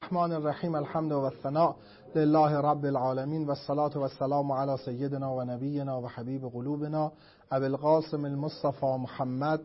الرحمن الرحیم الحمد و الثناء لله رب العالمین و الصلاة و السلام علی سیدنا و نبینا و حبیب قلوبنا ابی القاسم المصطفى محمد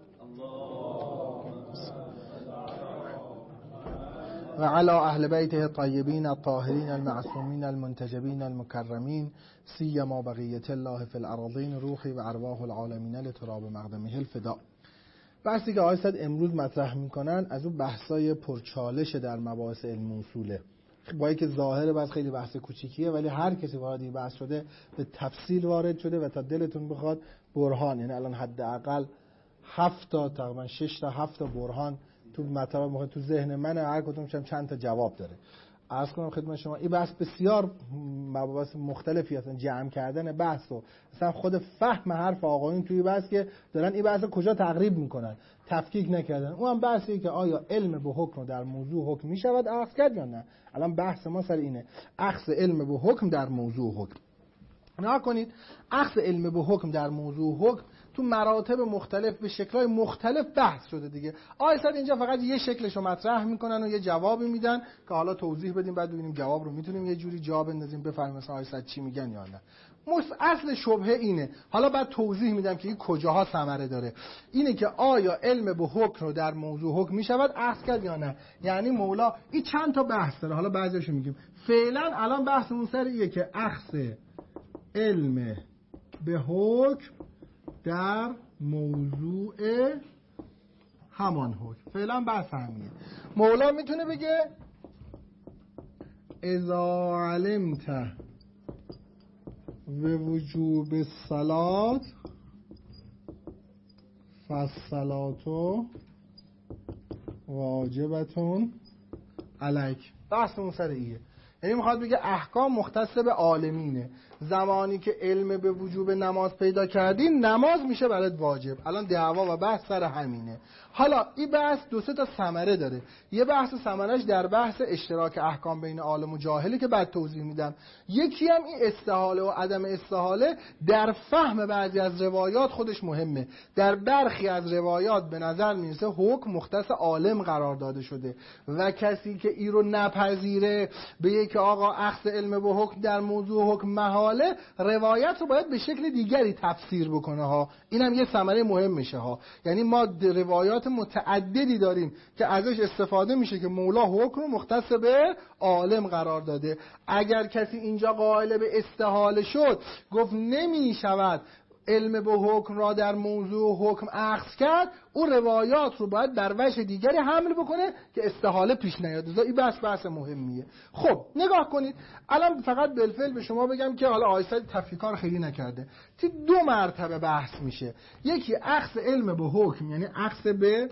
و علی اهل بیته الطیبین الطاهرین المعصومین المنتجبین المکرمین سیما بقیة الله فی الارضین روحی و ارواح العالمین لتراب مقدمه الفداء. بحثی که آقای سعد امروز مطرح میکنن از اون بحثای پرچالش در مباحث علم اصوله، با اینکه ظاهر بحث خیلی بحث کوچیکیه ولی هر کسی وارد این بحث شده به تفصیل وارد شده و تا دلتون بخواد برهان، یعنی الان حداقل 7 تا تقریبا 6 تا 7 تا برهان تو مطلب تو ذهن من، هر کدوم چند تا جواب داره. عرض کنم خدمت شما این بحث بسیار مباحث مختلفی هستن، جمع کردن بحث و مثلا خود فهم حرف آقایون توی بحث که دارن این بحث کجا تقریب میکنن، تفکیک نکردن. اون بحثی که آیا علم به حکم در موضوع حکم میشود اخذ کرد یا نه. الان بحث ما سر اینه، اخذ علم به حکم در موضوع حکم. نگاه کنید، اخذ علم به حکم در موضوع حکم تو مراتب مختلف به شکل‌های مختلف بحث شده دیگه. آیساد اینجا فقط یه شکلش رو مطرح میکنن و یه جوابی میدن که حالا توضیح بدیم بعد ببینیم جواب رو میتونیم یه جوری جا بندازیم بفهمیم مثلا آیساد چی میگن یا نه. اصل شبهه اینه، حالا بعد توضیح میدم که این کجاها ثمره داره. اینه که آیا علم به حکم رو در موضوع حکم میشود اخذ کرد یا نه. یعنی مولا این چند تا بحث داره، حالا بعضیاشو میگیم. فعلا الان بحثمون سر اینه که اخذ علم به حکم در موضوع همان حکم. فعلا بحث همینه. مولا میتونه بگه اذا علمت وجوب الصلاة فالصلاة واجبتون علیک. بحثمون سر ایه، یعنی میخواد بگه احکام مختص به عالمینه. زمانی که علم به وجوب نماز پیدا کردی نماز میشه برات واجب. الان دعوا و بحث سر همینه. حالا این بحث 2-3 تا ثمره داره. یه بحث ثمرش در بحث اشتراک احکام بین عالم و جاهلی که بعد توضیح میدم. یکی هم این استحاله و عدم استحاله در فهم بعضی از روایات خودش مهمه. در برخی از روایات به نظر میرسه حکم مختص عالم قرار داده شده و کسی که این رو نپذیره به که آقا اخذ علم به حکم در موضوع حکم محاله، روایت رو باید به شکل دیگری تفسیر بکنه ها. اینم یه ثمره مهم میشه ها. یعنی ما روایات متعددی داریم که ازش استفاده میشه که مولا حکم رو مختص به عالم قرار داده. اگر کسی اینجا قائل به استحاله شد، گفت نمیشود علم به حکم را در موضوع حکم اخذ کرد، اون روایات رو باید در وجه دیگری حمل بکنه که استحاله پیش نیاد. این بحث مهمیه. خب نگاه کنید، الان فقط بالفعل به شما بگم که حالا آیساد تفکیکار خیلی نکرده. 2 مرتبه بحث میشه. یکی اخذ علم به حکم، یعنی اخذ به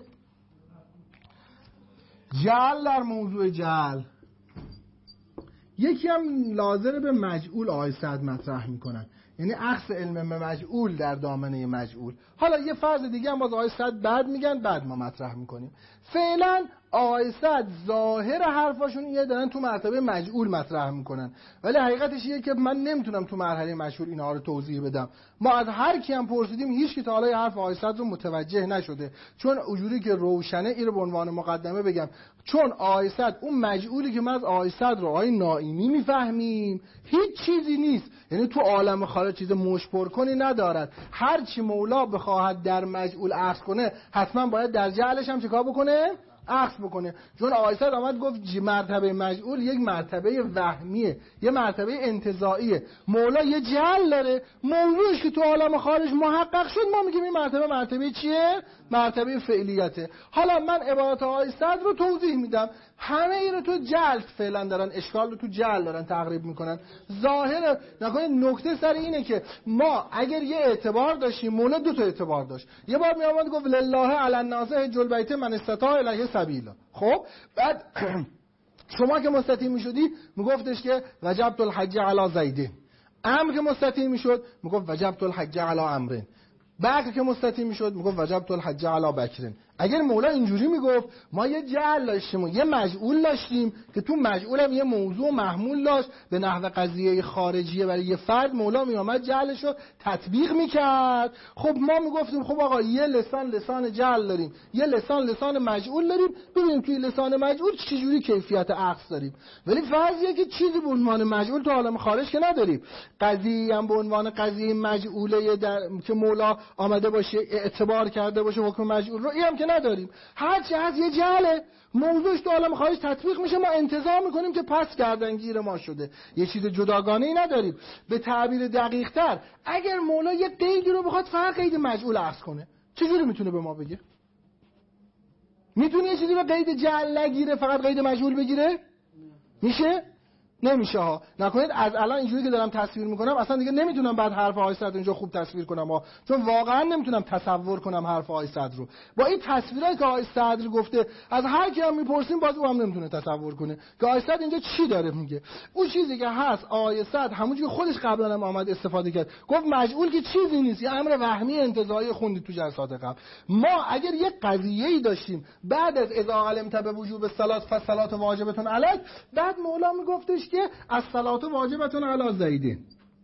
جعل در موضوع جعل. یکی هم لازم به مجعول آیساد مطرح میکنن، یعنی اخذ علم به مجعول در دامنه مجعول. حالا یه فرض دیگه هم باز آیساد بعد میگن، بعد ما مطرح میکنیم. فعلا آیساد ظاهر حرفاشون یه دارن تو مرتبه مجعول مطرح میکنن، ولی حقیقتش اینه که من نمیتونم تو مرحله مجعول اینها رو توضیح بدم. ما از هر کی هم پرسیدیم هیچ کی تا حالا حرف آیساد رو متوجه نشده. چون اونجوری که روشنه این رو به عنوان مقدمه بگم، چون آیساد اون مجعولی که ما از آیساد رو آی نائینی میفهمیم هیچ چیزی نیست، یعنی تو عالم خارج چیز مشپر کنی ندارد. هر چی مولا بخواهد در مجعول اخذ کنه حتما باید در جعلش هم چیکار بکنه؟ اخذ بکنه. چون آیساد آمد گفت مرتبه مجعول یک مرتبه وهمیه، یه مرتبه انتزاعیه. مولا یه جعل داره، موضوعش که تو عالم خارج محقق شد ما میگیم این مرتبه چیه؟ مرتبه فعلیته. حالا من عبارت آیساد رو توضیح میدم. همه این رو تو جعل فعلا دارن، اشکال رو تو جعل دارن تقریب میکنن. ظاهر نکنه نکته سر اینه که ما اگر یه اعتبار داشتیم، مولا 2 تا اعتبار داشت. یه بار میامد گفت لله علی الناس حج البیت من استطاع الیه سبیلا. خب بعد شما که مستطیع میشدی میگفتش که وجبت الحج علی زید. امر که مستطیع میشد میگفت وجبت الحج علی عمرو. بکر که مستطیع میشد میگفت وجبت الحج علی بکر. اگر مولا اینجوری میگفت ما یه جعل داشتیم و یه مجعول داشتیم که تو مجعول هم یه موضوع محمول داشت به نحو قضیه خارجیه برای یه فرد، مولا میامد جعلش رو تطبیق میکرد. خب ما میگفتیم خب آقا یه لسان جعل داریم، یه لسان مجعول داریم، ببینیم توی لسان مجعول چجوری کیفیت عکس داریم. ولی فرضیه که چیزی به عنوان مجعول تو عالم خارج که نداریم، قضیه هم به عنوان قضیه مجعوله که مولا آمده باشه اعتبار کرده باشه حکم مجعول رو، اینم که نداریم. هرچی هست یه جعله، موضوعش تو عالم خارج تطبیق میشه، ما انتظار میکنیم که پس گردنگیر ما شده، یه چیز جداگانه ای نداریم. به تعبیر دقیق تر، اگر مولا یه قیدی رو بخواد فقط قید مجعول عکس کنه، چجوری میتونه به ما بگه؟ میتونه یه چیزی رو قید جعل نگیره فقط قید مجعول بگیره؟ میشه؟ نمیشه ها. نکنید از الان اینجوری که دارم تصویر میکنم اصلا دیگه نمیتونم بعد حرف آقای صدر اینجا خوب تصویر کنم ها، چون واقعا نمیتونم تصور کنم حرف آقای صدر رو. با این تصویرایی که آقای صدر گفته از هر کی هم میپرسیم باز او هم نمیتونه تصور کنه که آقای صدر اینجا چی داره میگه. اون چیزی که هست آقای صدر همونجوری خودش قبلا هم آمد استفاده کرد، گفت مجعول که چیزی نیست، یه امر وهمی انتزاعی خوندید تو جلسات قبل. ما اگر یه قضیه‌ای داشتیم بعد از اذا علمت بوجوب الصلاه فالصلاه واجبتون علیک، بعد مولا میگفتش که الصلاه واجبتون علی زیدین.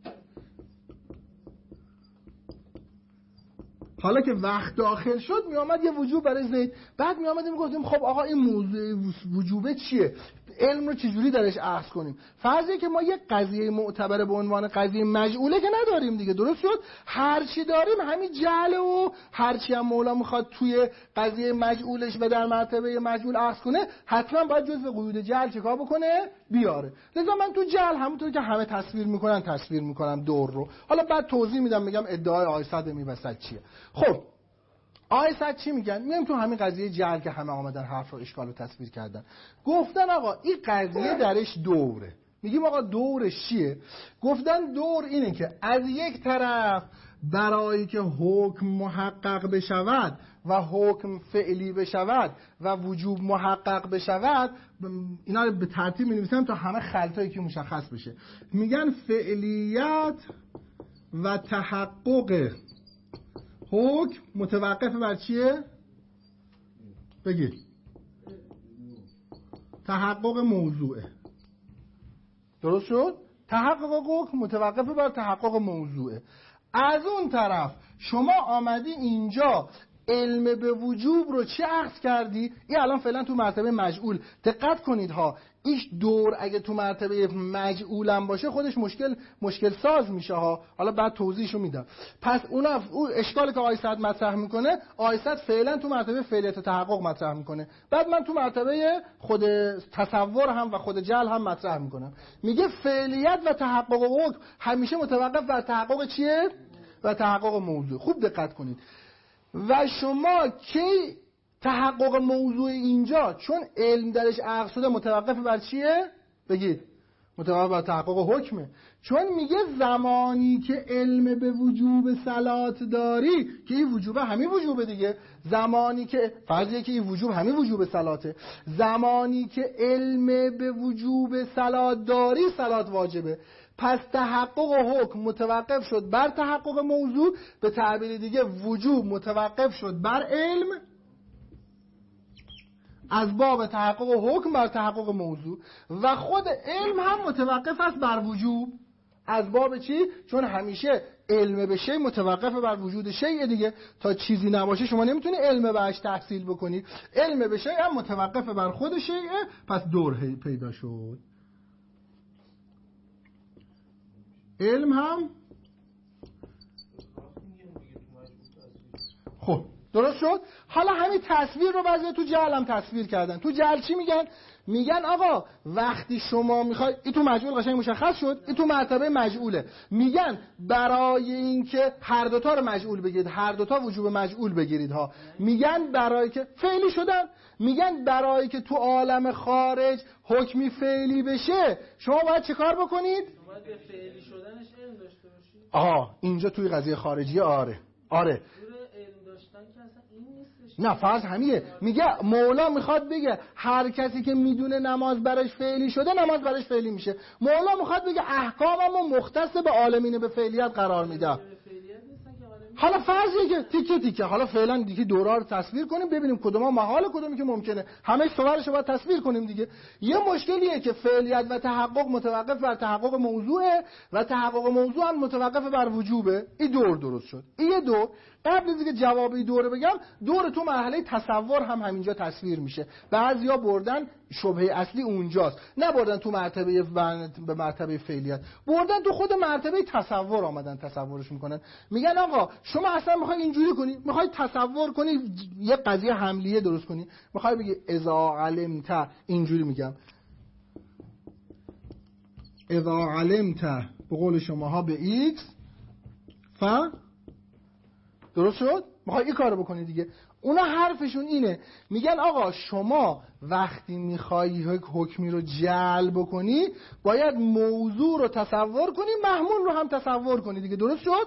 حالا که وقت داخل شد می آمد یه وجوب برای زید، بعد می آمدیم گفتیم خب آقا این موضوع وجوبه چیه؟ علم رو چجوری درش اخذ کنیم؟ فرضی که ما یه قضیه معتبر به عنوان قضیه مجعوله که نداریم دیگه، درست شد؟ هر چی داریم همین جعل و هر چی هم مولا میخواد توی قضیه مجعولش و در مرتبه مجعول اخذ کنه حتما باید جزء قیود جعل چیکار بکنه؟ بیاره. لذا من تو جعل همونطور که همه تصویر میکنم دور رو. حالا بعد توضیح میدم میگم ادعای آقای صدر میبسد چیه. خب آقای صدر چی میگن؟ میگم تو همین قضیه جعل که همه آمدن حرف رو اشکال رو تصویر کردن، گفتن آقا این قضیه درش دوره. میگیم آقا دورش چیه؟ گفتن دور اینه که از یک طرف برای که حکم محقق بشود و حکم فعلی بشود و وجوب محقق بشود، اینا رو به ترتیب می‌نویسن تا همه خلطایی که مشخص بشه. میگن فعلیت و تحقق حکم متوقف بر چیه؟ بگید. تحقق موضوعه. درست شد؟ تحقق حکم متوقف بر تحقق موضوعه. از اون طرف شما آمدی اینجا علم به وجوب رو چه اخذ کردی؟ این الان فعلا تو مرتبه مجعول. دقت کنید ها، ایش دور اگه تو مرتبه مجعولم باشه خودش مشکل ساز میشه ها. حالا بعد توضیحشو میدم. پس اون اشکالی که آقای صدر مطرح میکنه، آقای صدر فعلا تو مرتبه فعلیت و تحقق مطرح میکنه، بعد من تو مرتبه خود تصور هم و خود جعل هم مطرح میکنم. میگه فعلیت و تحقق حکم همیشه متوقف بر تحقق چیه؟ و تحقق موضوع. خوب دقت کنید. و شما کی تحقق موضوع اینجا چون علم درش اخذ شده متوقف بر چیه؟ بگید. متوقف بر تحقق حکمه. چون میگه زمانی که علم به وجوب صلات داری، که این وجوبه همین وجوبه دیگه، زمانی که فرضیه که این وجوب همین وجوب صلاته، زمانی که علم به وجوب صلات داری صلات واجبه. پس تحقق حکم متوقف شد بر تحقق موضوع، به تعبیر دیگه وجوب متوقف شد بر علم از باب تحقق حکم بر تحقق موضوع، و خود علم هم متوقف است بر وجوب از باب چی؟ چون همیشه علم به شی متوقف بر وجود شیء دیگه، تا چیزی نباشه شما نمیتونی علم بهش تحصیل بکنی. علم به شی هم متوقف بر خود شیء، پس دور پیدا شد. علم هم خب درست شد. حالا همین تصویر رو بعضی تو جعل هم تصویر کردن. تو جعل چی میگن؟ میگن آقا وقتی شما میخواید، این تو مجعول قشنگ مشخص شد، این تو مرتبه مجعوله، میگن برای اینکه هر دوتا رو مجعول بگیرید، هر دوتا وجوب مجعول بگیرید ها، میگن برای که فعلی شدن، میگن برای که تو عالم خارج حکمی فعلی بشه شما باید چه کار بکنید؟ باید به فعلی شدنش علم داشته باشید. اینجا توی قضیه خارجی آره نه فرض همیه. میگه مولا میخواد بگه هر کسی که میدونه نماز براش فعلی شده نماز براش فعلی میشه. مولا میخواد بگه احکاممو مختص به عالمین به فعلیت قرار میده. حالا فرضیه که تیکه تیکه، حالا فعلا دیگه دورا رو تصویر کنیم ببینیم کدوما محال کدومی که ممکنه، همه صورتشو باید تصویر کنیم دیگه. یه مشکلیه که فعلیت و تحقق متوقف بر تحقق موضوعه و تحقق موضوع هم متوقف بر وجوبه. این دور درست شد. این یه دور. قبل از اینکه جواب این دوره بگم، دور تو مرحله تصور هم همینجا تصویر میشه. بعضیا بردن شبهه اصلی اونجاست، نه بردن تو مرتبه به مرتبه فعلیت، بردن تو خود مرتبه تصور آمدن تصورش میکنن. میگن آقا شما اصلا میخوای اینجوری کنی، میخوای تصور کنی یه قضیه حملیه درست کنی، میخوای بگی اذا علمت، اینجوری میگم اذا علمت به قول شماها به x درست شد؟ میخوای این کارو بکنی دیگه. اونا حرفشون اینه، میگن آقا شما وقتی میخوای حکمی رو جعل بکنی باید موضوع رو تصور کنی، محمول رو هم تصور کنی دیگه. درست شد؟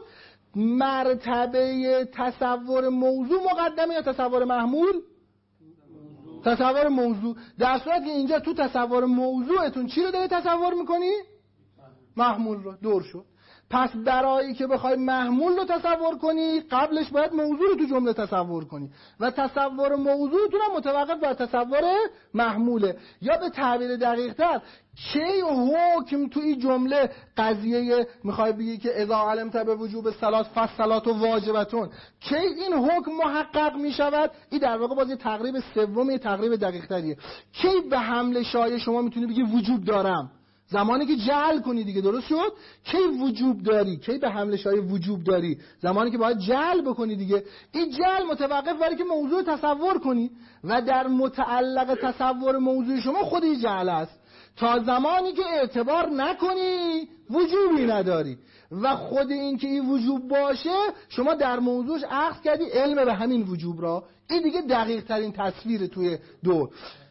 مرتبه تصور موضوع مقدمه یا تصور محمول؟ تصور موضوع. در صورت که اینجا تو تصور موضوعتون چی رو داری تصور میکنی؟ محمول رو. دور شد. پس برایی که بخوای محمول رو تصور کنی قبلش باید موضوع رو تو جمله تصور کنی و تصور موضوعتون هم متوقف بر تصور محموله. یا به تعبیر دقیق‌تر کی حکم تو این جمله قضیه میخوای بگی که اذا علمت به وجوب الصلاة فالصلاة واجبتون، کی این حکم محقق میشود؟ این در واقع باز یه تقریب سوم، تقریب دقیق‌تریه. کی به حمل شایع شما میتونی بگی وجوب دارم؟ زمانی که جعل کنی دیگه. درست شد؟ کی وجوب داری؟ کی به حمل شایع وجوب داری؟ زمانی که باید جعل بکنی دیگه. این جعل متوقف برای که موضوع تصور کنی و در متعلق تصور موضوع شما خود این جعل است. تا زمانی که اعتبار نکنی وجوبی نداری و خود این که این وجوب باشه شما در موضوعش اخذ کردی علم به همین وجوب را. این دیگه دقیق ترین تصویر توی دور.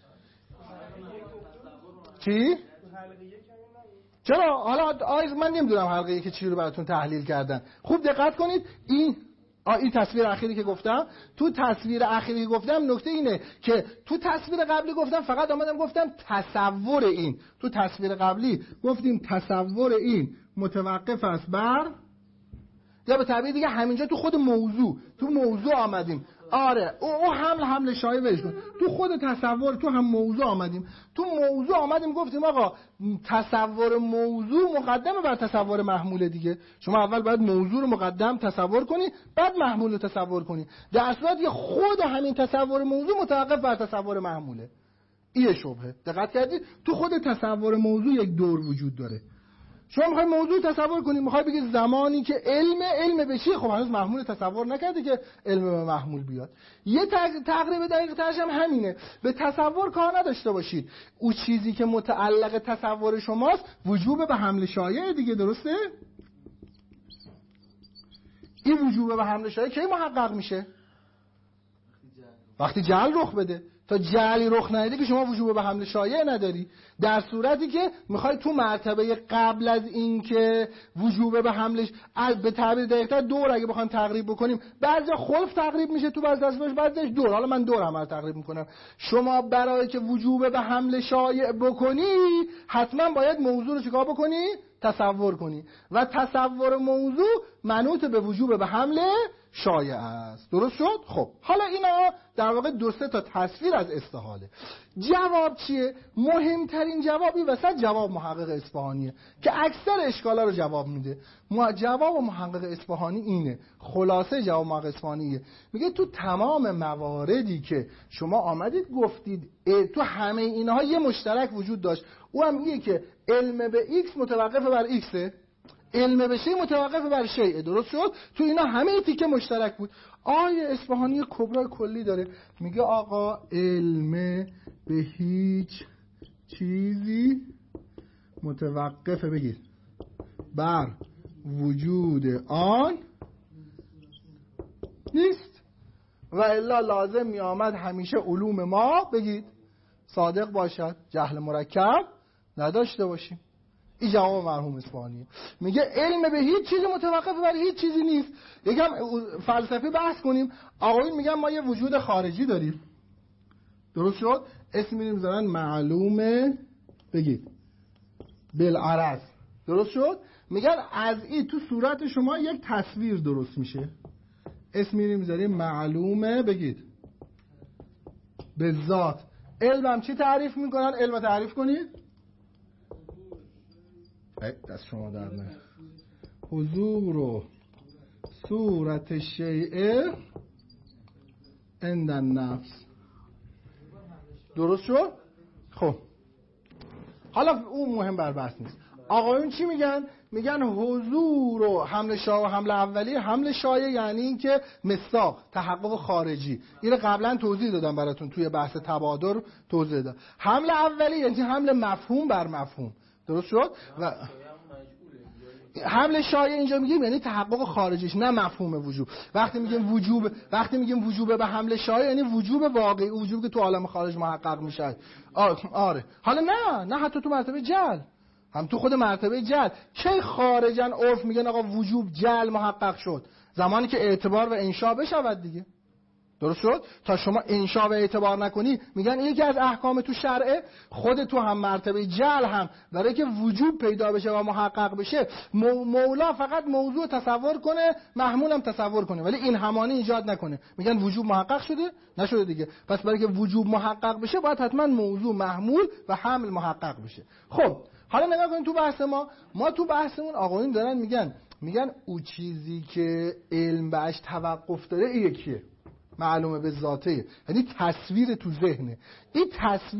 چی؟ چرا؟ حالا من نمیدونم حلقه یک چی رو براتون تحلیل کردن. خوب دقت کنید. این تصویر اخیری که گفتم، تو تصویر اخیری که گفتم نکته اینه که تو تصویر قبلی گفتم فقط آمدم گفتم تصور این. تو تصویر قبلی گفتیم تصور این متوقف است بر، یا به تعبیر دیگه همینجا تو خود موضوع، تو موضوع آمدیم. آره او حمل شایع ولش کن. تو خود تصور تو هم موضوع آمدیم. تو موضوع آمدیم گفتیم آقا تصور موضوع مقدمه بر تصور محمول دیگه. شما اول باید موضوع رو مقدم تصور کنی بعد محمول رو تصور کنی. در صورتی خود همین تصور موضوع متوقف بر تصور محموله. این شبهه. دقت کردید؟ تو خود تصور موضوع یک دور وجود داره. شما میخوای موضوع تصور کنی، میخوای بگی زمانی که علم به چیه؟ خب هنوز محمول تصور نکرده که علم به محمول بیاد. یه تقریب دقیق ترش هم همینه. به تصور کار نداشته باشید. او چیزی که متعلق تصور شماست وجوب به حمل شایع دیگه. درسته؟ این وجوب به حمل شایع کی محقق میشه؟ وقتی جعل رخ بده. تا جعلی رخ نده که شما وجوب به حمل شایع نداری. در صورتی که میخوای تو مرتبه قبل از این که وجوب به حملش به تعبیر دقیق‌تر دور اگه بخوایم تقریب بکنیم، بعضی خلف تقریب میشه تو بعضی تصویرش، بعضیش دور. حالا من دور هم تقریب میکنم. شما برای که وجوب به حمل شایع بکنی حتما باید موضوع رو چیکار بکنی؟ تصور کنی و تصور موضوع منوط به وجوب به حمل شایع است. درست شد؟ خب حالا اینا در واقع 2-3 تا تصویر از استحاله. جواب چیه؟ مهمترین جوابی وسط جواب محقق اصفهانیه که اکثر اشکالا رو جواب میده. جواب محقق اصفهانی اینه، خلاصه جواب محقق اصفهانیه، میگه تو تمام مواردی که شما آمدید گفتید تو همه اینها یه مشترک وجود داشت، او هم اینه که علم به x متوقف بر x، علم به شیء متوقف بر شیء. درست شد؟ تو اینا همه تیکه مشترک بود. آیه اصفهانی کبرای کلی داره، میگه آقا علم به هیچ چیزی متوقف بگید بر وجود آن نیست و الا لازم می آمد همیشه علوم ما بگید صادق باشد، جهل مرکب نداشته باشیم. این جواب مرحوم اصفهانی. میگه علم به هیچ چیزی متوقف بر هیچ چیزی نیست. یکم فلسفی بحث کنیم. آقایون میگن ما یه وجود خارجی داریم. درست شد؟ اسم میذارن معلومه بگید بالعرض. درست شد؟ میگن از این تو صورت شما یک تصویر درست میشه. اسم میریم میذاریم معلومه، بگید به ذات. علم چی تعریف میکنن؟ علم تعریف کنید. دست شما در نه. حضور و صورت شیء عند النفس. درست شد؟ خب حالا اون مهم بر بحث نیست. آقایون چی میگن؟ میگن حضور و حمل شایع و حمل اولیه. حمل شایع یعنی این که مصداق، تحقق خارجی. اینو قبلا توضیح دادم براتون توی بحث تبادر توضیح دادم. حمل اولیه یعنی حمل مفهوم بر مفهوم. درست شد؟ و حمل شایع اینجا میگیم یعنی تحقق خارجیش، نه مفهوم وجوب. وقتی میگیم وجوب به حمل شایع یعنی وجوب واقعی، وجوبی که تو عالم خارج محقق میشه. آره. حالا نه حتی تو مرتبه جعل، هم تو خود مرتبه جعل کی خارجن عرف میگن آقا وجوب جعل محقق شد؟ زمانی که اعتبار و انشاء بشود دیگه. درست شد؟ تا شما انشاء و اعتبار نکنی میگن این یکی از احکام تو شرعه. خود تو هم مرتبه جعل هم برای که وجوب پیدا بشه و محقق بشه مولا فقط موضوع تصور کنه، محمول هم تصور کنه، ولی این همانی ایجاد نکنه. میگن وجوب محقق شده؟ نشده دیگه. پس برای که وجوب محقق بشه باید حتما موضوع محمول و حمل محقق بشه. خب حالا نگاه کنید تو بحث ما تو بحثمون آقایون دارن میگن او چیزی که علم بهش توقف داره این یکیه، معلومه به ذاته، یعنی تصویر تو ذهنه. این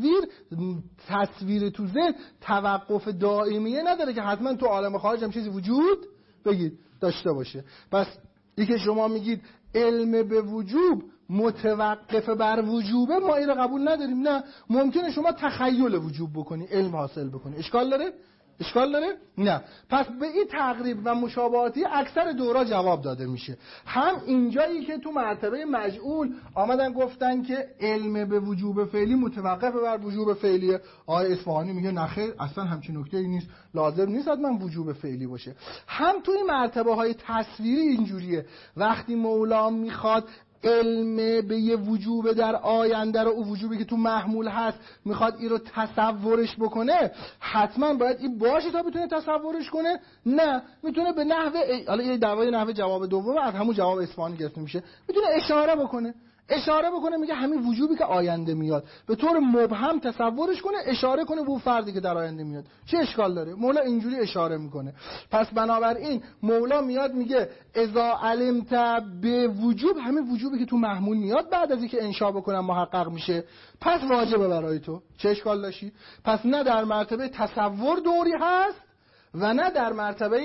تصویر تو ذهن توقف دائمیه نداره که حتما تو عالم خارج هم چیزی وجود بگید داشته باشه. پس این که شما میگید علم به وجوب متوقف بر وجوبه، ما این رو قبول نداریم. نه، ممکنه شما تخیل وجوب بکنی، علم حاصل بکنی. اشکال داره؟ نه. پس به این تقریب و مشابهاتی اکثر دورا جواب داده میشه. هم اینجایی که تو مرتبه مجعول آمدن گفتن که علم به وجوب فعلی متوقف بر وجوب فعلیه. آقای اصفهانی میگه نخیر، اصلا همچین نکته‌ای نیست، لازم نیست حتما وجوب فعلی باشه. هم توی مرتبه های تصویری اینجوریه، وقتی مولا میخواد علم به یه وجوب در آینده رو، اون وجوبی که تو محمول هست، میخواد این رو تصورش بکنه، حتما باید این باشه تا بتونه تصورش کنه؟ نه، میتونه به نحوه حالا یه دعوای نحوه جواب دوم از همون جواب اصفهانی گرفته میشه، میتونه اشاره بکنه میگه همین وجوبی که آینده میاد به طور مبهم تصورش کنه، اشاره کنه به اون فردی که در آینده میاد. چه اشکال داره؟ مولا اینجوری اشاره میکنه. پس بنابراین مولا میاد میگه اذا علمت به وجوب، همین وجوبی که تو محمول میاد بعد از اینکه انشا بکنم محقق میشه، پس واجبه برای تو. چه اشکال داشتی؟ پس نه در مرتبه تصور دوری هست و نه در مرتبه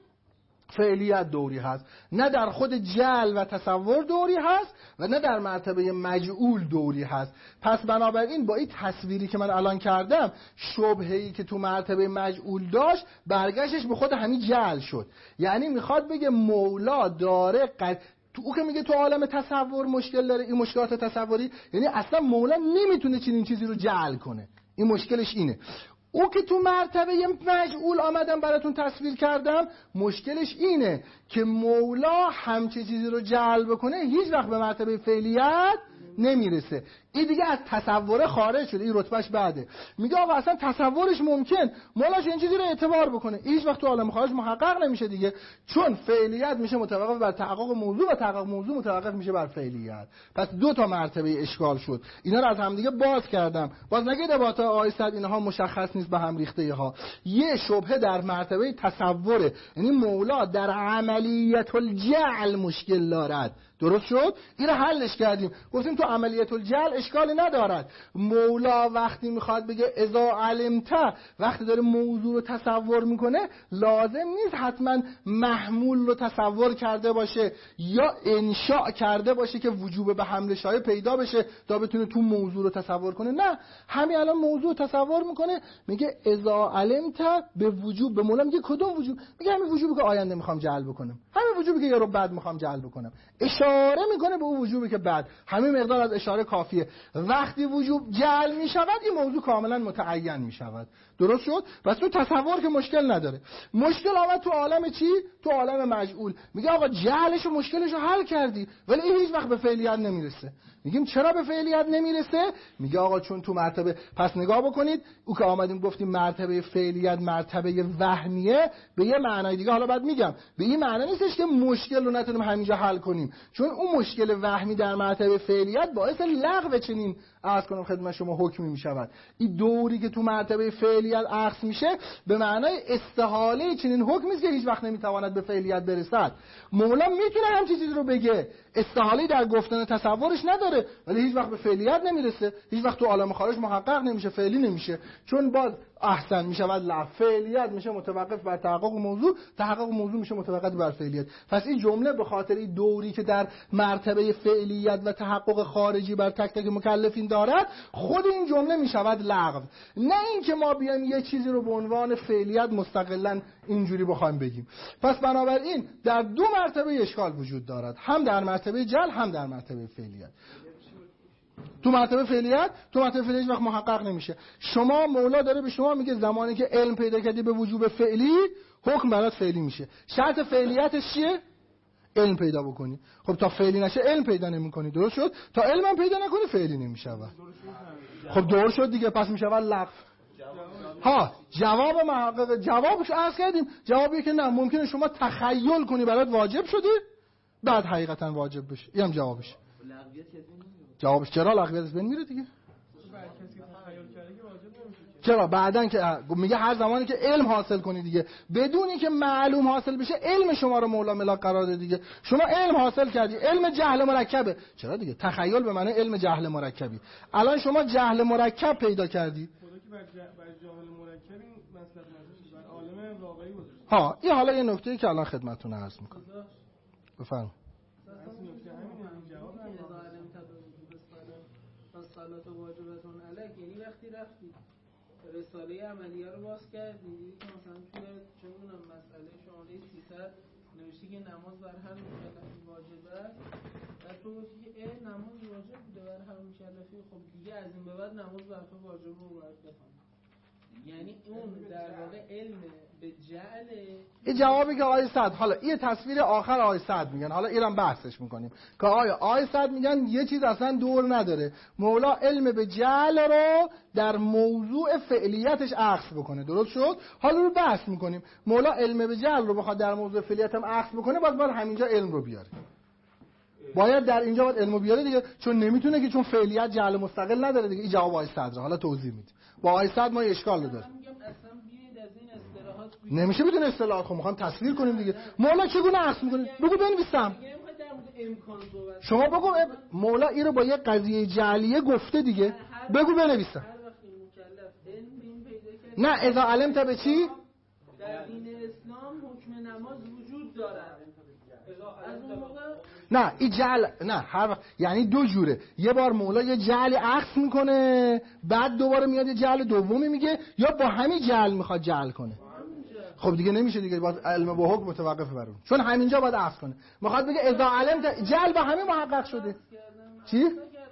فعلیت دوری هست، نه در خود جعل و تصور دوری هست و نه در مرتبه مجعول دوری هست. پس بنابراین با این تصویری که من الان کردم، شبهه‌ای که تو مرتبه مجعول داشت برگشتش به خود همین جعل شد. یعنی میخواد بگه مولا داره تو او که میگه تو عالم تصور مشکل داره، این مشکلات تصوری، یعنی اصلا مولا نمیتونه چنین چیزی رو جعل کنه. این مشکلش اینه. او که تو مرتبه مجعول آمدم براتون تصویر کردم، مشکلش اینه که مولا همچه چیزی رو جعل بکنه هیچ وقت به مرتبه فعلیت نمیرسه. این دیگه از تصور خارج شده، این رتبهش بعده. میگه آقا اصلا تصورش ممکن، مولاش این چیزی رو اعتبار بکنه، هیچ وقت تو عالم خارج محقق نمیشه دیگه، چون فعلیت میشه متوقف بر تحقق موضوع و تحقق موضوع متوقف میشه بر فعلیت. پس دو تا مرتبه اشکال شد. اینا رو از هم دیگه باز کردم. باز نگید دبات آقای صد اینها مشخص نیست به هم ریخته ها. یه شبهه در مرتبه تصوره، یعنی مولا در عملیت الجعل مشکل دارد. درست شد؟ این رو حلش کردیم، گفتیم تو عملیت الجعل اشکالی ندارد. مولا وقتی میخواد بگه اذا علمت، وقتی داره موضوع رو تصور میکنه، لازم نیست حتما محمول رو تصور کرده باشه یا انشاء کرده باشه که وجوب به حمل شایع پیدا بشه تا بتونه تو موضوع رو تصور کنه. نه، همین الان موضوع تصور میکنه، میگه اذا علمت به وجوب. به مولا میگه کدوم وجوب؟ میگه همین وجوبی که آینده میخوام جعل بکنم، همین وجوبی که یه رو بعد میخوام جعل بکنم. اشاره میکنه به اون وجوبی که بعد، همین مقدار از اشاره کافیه. وقتی وجوب جعل میشود این موضوع کاملا متعین میشود. درست شد؟ پس تو تصور که مشکل نداره. مشکل آمد تو عالم چی؟ تو عالم مجعول. میگه آقا جعلش و مشکلش رو حل کردی ولی این هیچ وقت به فعلیت نمیرسه. میگیم چرا به فعلیت نمیرسه؟ میگه آقا چون تو مرتبه، پس نگاه بکنید، او که آمدیم گفتیم مرتبه فعلیت مرتبه وهمیه، به یه معنای دیگه حالا بعد میگم، به این معنی نیستش که مشکل رو نتونیم همینجا حل کنیم، چون اون مشکل وهمی در مرتبه فعلیت باعث لغو چنین عرض کنم خدمت شما حکمی میشود. این دوری که تو مرتبه فعلیت عکس میشه به معنای استحاله چنین حکمی است که هیچ وقت نمیتواند به فعلیت برسد. مولا میتونه همچین چیزی رو بگه، استحاله در گفتن تصورش نداره، ولی هیچ وقت به فعلیت نمیرسه، هیچ وقت تو عالم خارج محقق نمیشه، فعلی نمیشه، چون باز احسن میشود لغو. فعلیت میشه متوقف بر تحقق موضوع، تحقق موضوع میشه متوقف بر فعلیت. پس این جمله به خاطر این دوری که در مرتبه فعلیت و تحقق خارجی بر تک تک مکلفین دارد، خود این جمله میشود لغو. نه اینکه ما بیایم یه چیزی رو به عنوان فعلیت مستقلاً اینجوری بخوایم بگیم. پس بنابراین در دو مرتبه اشکال وجود دارد، هم در مرتبه جل هم در مرتبه فعلیت. تو مرتبه فعلیت هیچ وقت محقق نمیشه. شما مولا داره به شما میگه زمانی که علم پیدا کردی به وجوب فعلی، حکم برات فعلی میشه. شرط فعلیتش چیه؟ علم پیدا بکنی. خب تا فعلی نشه علم پیدا نمیکنی، درست شد؟ تا علم هم پیدا نکنی فعلی نمیشه. خب دور شد دیگه، پس میشه لغو. ها جواب محقق، جوابش عرض کردیم، جوابی که نه ممکنه شما تخیل کنی برات واجب شده بعد حقیقتا واجب بشه. اینم جوابش. جوابش چرا لغویت از بین میره دیگه؟ چرا بعدن که میگه هر زمانی که علم حاصل کنی دیگه، بدونی که معلوم حاصل بشه علم شما رو مولا ملاک قرار ده دیگه. شما علم حاصل کردی، علم جهل مرکبه، چرا دیگه؟ تخیل به معنی علم جهل مرکبی. الان شما جهل مرکب پیدا کردی، بر جهل مرکب این مسئله نشه، بر عالم واقعی بود. ها این حالا یه نکته‌ای که الان خدمتتون عرض می‌کنم. بفرمایید. صلات واجبتون علیک، یعنی وقتی رفتی رساله عملیه رو باز کردی دیدی که مثلا توی چه می‌دونم مسئله شماره 300 نوشتی که نماز بر هر مکلفی واجبه، بعد تو گفتی که نماز واجب بوده بر هر مکلفی، خب دیگه از این به بعد نماز بر تو واجب رو باید بخونی. یعنی اون در واقع علم به جعله. این جوابی که آقای صد، حالا این تصویر آخر آقای صد میگن، حالا اینم بحثش میکنیم که آقای صد میگن یه چیز اصلا دور نداره، مولا علم به جعل رو در موضوع فعلیتش عکس بکنه، درست شد؟ حالا رو بحث میکنیم مولا علم به جعل رو بخواد در موضوع فعلیت هم عکس بکنه، باید همینجا علم رو بیاره، باید در اینجا باید علمو بیاره دیگه، چون نمیتونه که، چون فعلیت جعل مستقل نداره دیگه. این جواب آقای صدر، حالا توضیح میدیم. با آقای صدر ما اشکال داره. نمیشه بدون اصطلاحات، خب میخوام تصویر کنیم دیگه. مولا چگونه عکس میکنه؟ بگو بنویسم. شما بگو مولا این رو با یه قضیه جعلیه گفته دیگه، بگو بنویسم. نه اذا علمت به چی؟ در دین اسلام حکم نماز وجود دارد. نه این جعل، نه هر وقت یعنی دو جوره، یه بار مولا یه جعل عکس میکنه بعد دوباره میاد یه جعل دومی میگه، یا با همین جعل میخواد جعل کنه. خب دیگه نمیشه دیگه، باید علم با حکم متوقفه بر اون، چون همینجا باید عکس کنه. میخواد بگه اذا علمت جعل با همین محقق شده. چی؟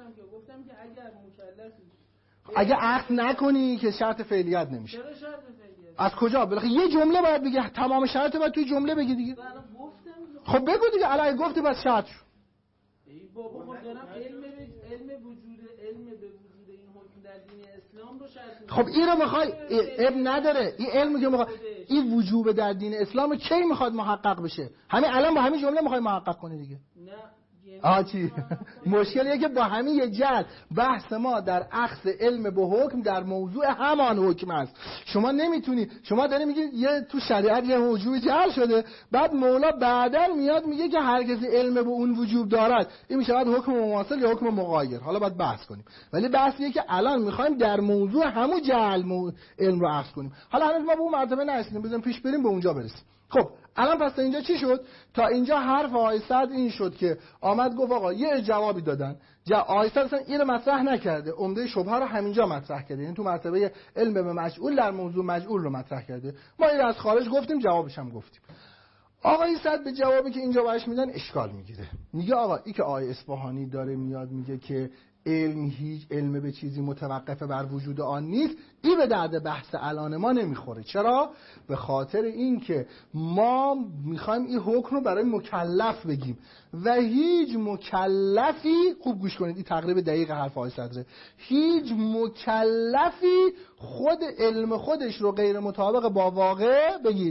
اگه عکس نکنی که شرط فعلیت نمیشه. چرا شرط فعلیت؟ از کجا؟ بالاخره یه جمله باید بگه، تمام شرط باید توی جمله بگی دیگه. خب بگو دیگه، الان گفتی بس شرط شد. ای بابا خب دارم علم به وجود این حکم در دین اسلام رو شرط. خب این رو میخوای اب نداره، این علمی که میخوای این وجوب در دین اسلام کی میخواد محقق بشه؟ همین الان با همین جمله میخوای محقق کنی دیگه. نه چی؟ مشکلیه که با همین یه جل بحث ما در اخذ علم به حکم در موضوع همان حکم است. شما نمیتونی، شما داری میگی یه تو شریعت یه وجوب جل شده، بعد مولا بعداً میاد میگه که هر کسی علم به اون وجوب دارد این میشود حکم مماثل یا حکم مغایر. حالا باید بحث کنیم، ولی بحثیه که الان میخوایم در موضوع همون جل علم رو اخذ کنیم. حالا هنوز ما به اون مرتبه نرسیدیم، بزنیم پیش بریم به اونجا برسیم. خب الان پس تا اینجا چی شد؟ تا اینجا حرف آقای صد این شد که آمد گفت آقا یه جوابی دادن، آقای صد اصلا این رو مطرح نکرده، عمده شبهه رو همینجا مطرح کرده، یعنی تو مرتبه علم به مجعول در موضوع مجعول رو مطرح کرده. ما این از خارج گفتیم، جوابش هم گفتیم. آقای صد به جوابی که اینجا برش میدن اشکال میگیره، میگه آقا این که آقای اصفهانی داره میاد میگه که هیچ علم به چیزی متوقف بر وجود آن نیست، این به درد بحث الان ما نمیخوره. چرا؟ به خاطر این که ما میخوایم این حکم رو برای مکلف بگیم و هیچ مکلفی، خوب گوش کنید این تقریب دقیق حرف آقای صدره، هیچ مکلفی خود علم خودش رو غیر مطابق با واقع بگید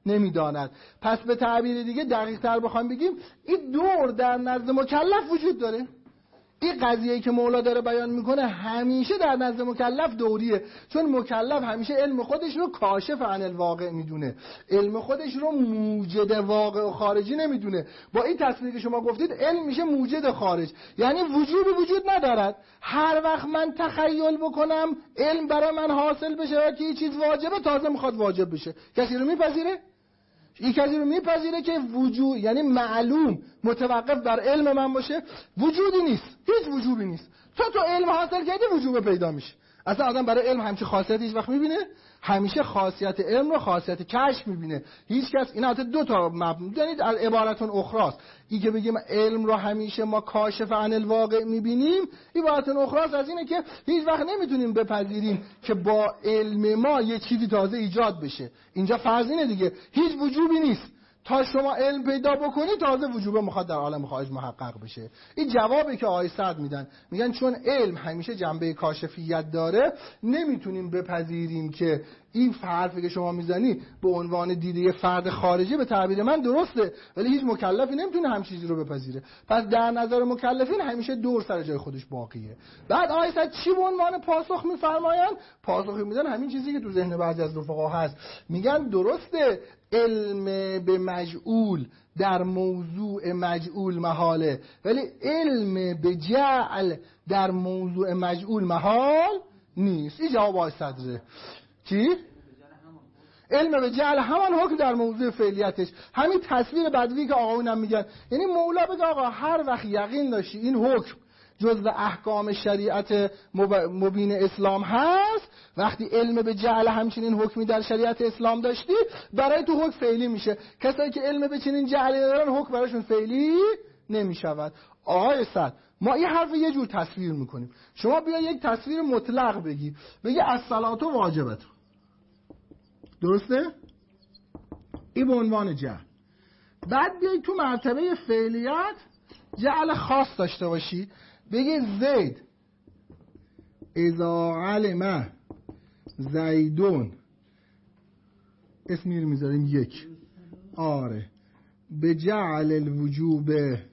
نمیداند. پس به تعبیر دیگه دقیق تر بخوام بگیم این دور در نزد مکلف وجود داره. این قضیه‌ای که مولا داره بیان میکنه همیشه در نزد مکلف دوریه، چون مکلف همیشه علم خودش رو کاشف عن الواقع میدونه، علم خودش رو موجد واقع و خارجی نمیدونه. با این تصویری که شما گفتید علم میشه موجد خارج، یعنی وجود ندارد. هر وقت من تخیل بکنم علم برای من حاصل بشه که این چیز واجبه، تازه میخواد واجب بشه. کسی رو میپذیره؟ این کسی رو میپذیره که وجود یعنی معلوم متوقف بر علم من باشه؟ وجودی نیست، هیچ وجوبی نیست. تو علم حاصل کردی وجوب پیدا میشه. اصلا آدم برای علم همچین خاصیتی هیچ وقت میبینه؟ همیشه خاصیت علم رو خاصیت کشف میبینه. هیچ کس این البته دو تا یعنی از عبارتون اخراست. این که بگیم علم رو همیشه ما کاشف عن الواقع میبینیم، عبارتون اخراست از اینه که هیچ وقت نمیتونیم بپذیریم که با علم ما یه چیزی تازه ایجاد بشه. اینجا فرض اینه دیگه، هیچ وجوبی نیست. تا شما علم پیدا بکنی تازه وجوبه میخواد در عالم خارج محقق بشه. این جوابی که آقای سعد میدن، میگن چون علم همیشه جنبه کاشفیت داره نمیتونیم بپذیریم که این حرفی که شما میزنی به عنوان دیده فرد خارجی به تعبیر من درسته، ولی هیچ مکلفی نمیتونه هم چیزی رو بپذیره. پس در نظر مکلفین همیشه دور سر جای خودش باقیه. بعد آقای سعد چی به عنوان پاسخ میفرمایند؟ پاسخی میدن همین چیزی که تو ذهن بعضی از رفقا هست. میگن درسته علم به مجعول در موضوع مجعول محاله، ولی علم به جعل در موضوع مجعول محال نیست. این جواب آقای صدره. چی؟ علم به جعل همان حکم در موضوع فعلیتش. همین تصویر بدوی که آقایونم میگن، یعنی مولا بگه آقا هر وقت یقین داشتی این حکم جزء احکام شریعت مبین اسلام هست، وقتی علم به جعل همچنین حکمی در شریعت اسلام داشتی برای تو حکم فعلی میشه. کسایی که علم به چنین جعلی دارن حکم براشون فعلی نمیشود. آقای سعد ما این حرف یه جور تصویر میکنیم، شما بیا یک تصویر مطلق بگی الصلاة واجبت، درسته؟ این به عنوان جعل. بعد بیای تو مرتبه فعلیت جعل خاص داشته باشی، بگی زید اذا علم زیدون، اسمی رو میذاریم یک، آره، به جعل الوجوب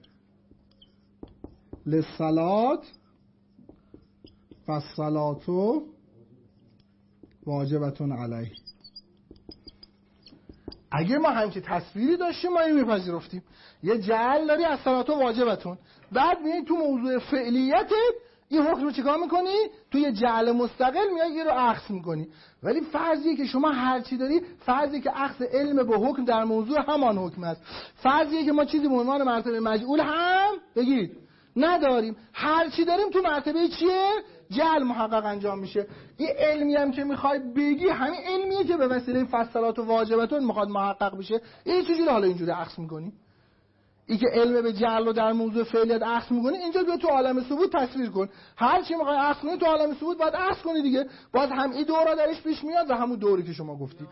للصلاة فالصلاة واجبتون علیه. اگه ما همچین تصویری داشتیم ما این میپذیرفتیم. یه جعل داری الصلاة واجبتون، بعد میای تو موضوع فعلیتت این حکم رو چیکار میکنی؟ تو یه جعل مستقل میای این رو اخذ میکنی. ولی فرضیه که شما هرچی داری، فرضیه که اخذ علم به حکم در موضوع همان حکم است، فرضیه که ما چیزی به عنوان مرتبه مجعول هم بگید نداریم، هرچی داریم تو مرتبه چیه؟ جعل محقق انجام میشه. این علمی هم که میخوای بگی همین علمیه که به وسیله فصلات و واجباتون میخواد محقق بشه. این چجوری حالا اینجوری اخذ میکنی؟ این که علم به جعل رو در موضوع فعلیت اخذ میکنی، اینجا بیا تو عالم ثبوت تصویر کن. هر چی میخوای اخذ کنی تو عالم ثبوت باید اخذ کنی دیگه. باز هم این دورا درش پیش میاد و همون دوری که شما گفتی.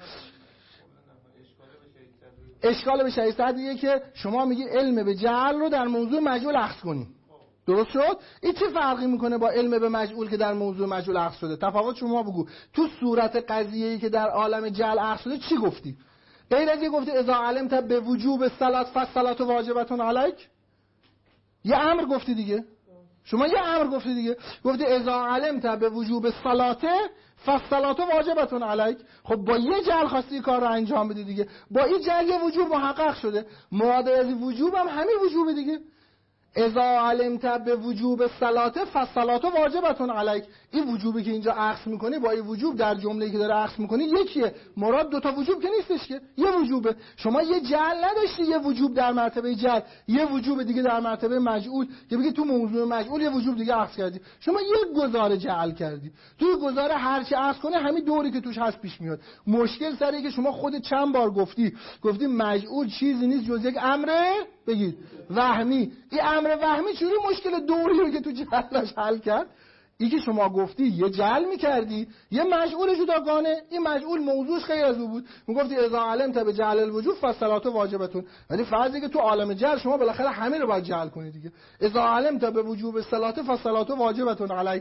اشکال به شایسته‌ایه که شما میگی علم به جعل رو در موضوع مجعول اخذ کنی. درست شد؟ این چه فرقی میکنه با علم به مجعول که در موضوع مجعول اخذ شده؟ تفاوت شما بگو. تو صورت قضیه‌ای که در عالم جعل اخذ شده چی گفتی؟ غیر از این گفتی اذا علمت به وجوب الصلاة فالصلاة واجبتون علیک. یه امر گفتی دیگه. شما یه امر گفتی دیگه. گفتی اذا علمت به وجوب الصلاة فالصلاة واجبتون علیک. خب با یه جعل خواستی کار رو انجام بدی دیگه. با این جعل یه وجوب محقق شده. معادل از وجوب هم همین وجوب دیگه. اذا علمت به وجوب الصلاة فالصلاة واجبتون علیک. این وجوبی که اینجا اخذ میکنی با این وجوب در جمله‌ای که داره اخذ میکنی یکیه. مراد دو تا وجوب که نیستش که، یه وجوبه. شما یه جعل نداشتی، یه وجوب در مرتبه جعل، یه وجوب دیگه در مرتبه مجعول، که بگی تو موضوع مجعول یه وجوب دیگه اخذ کردی. شما یه گزاره جعل کردی. توی گزاره هر چی اخذ کنه همین دوری که توش هست پیش میاد. مشکل سریه که شما خودت چند بار گفتی مجعول چیزی نیست جز یک امر بگید وهمی. این امر وهمی چجوری مشکل دوری رو که تو جعلش حل کرد؟ این که شما گفتی یه جعل میکردی، یه مجعول جداگانه، این مجعول موضوعش خیلی از او بود. میگفتی اذا علمت به جعل الوجوب فالصلاة واجبتون. ولی فرضی که تو عالم جعل شما بالاخره همه رو باید جعل کنی دیگه. اذا علمت به وجوب الصلاة فالصلاة واجبتون علیک.